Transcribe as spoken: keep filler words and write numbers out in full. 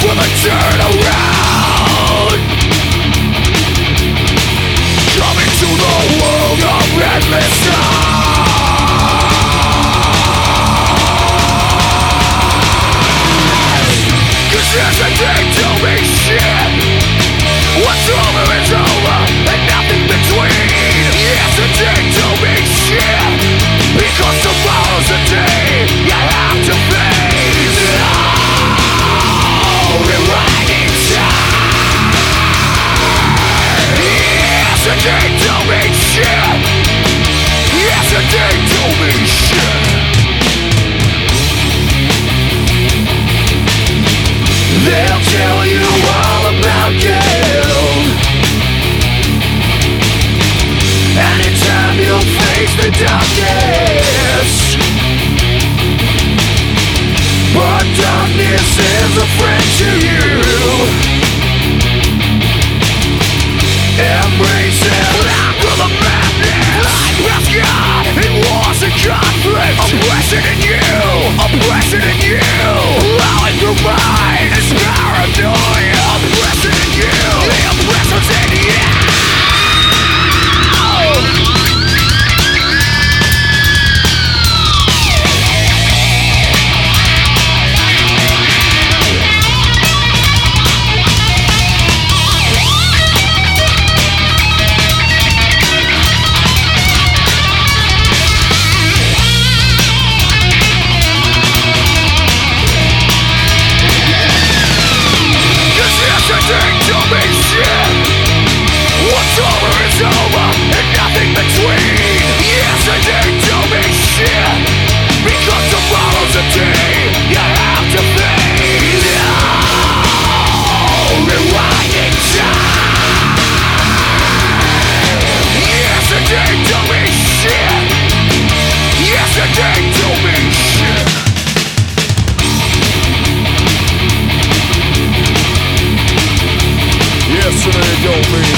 from a turnaround. Coming to the world of endless time. Cause yesterday don't mean shit. What's over is over and nothing between. Yesterday don't mean shit, because tomorrow's the day you have to face. Oh, rewinding time. Yesterday don't mean shit. Yesterday don't mean shit. They'll tell you all about you. Anytime you'll face the darkness, but darkness is a friend to you. Embrace it, for the madness. Life has God in wars and conflict. Oppression in you, oppression in you. Allowing your mind is paranoia. Oppression in you, the oppressor's in you. What's over is over and nothing between. Yesterday don't mean shit, because tomorrow's a day you have to face. Oh, rewinding time. Yesterday don't mean shit. Yesterday don't mean shit. Yesterday don't mean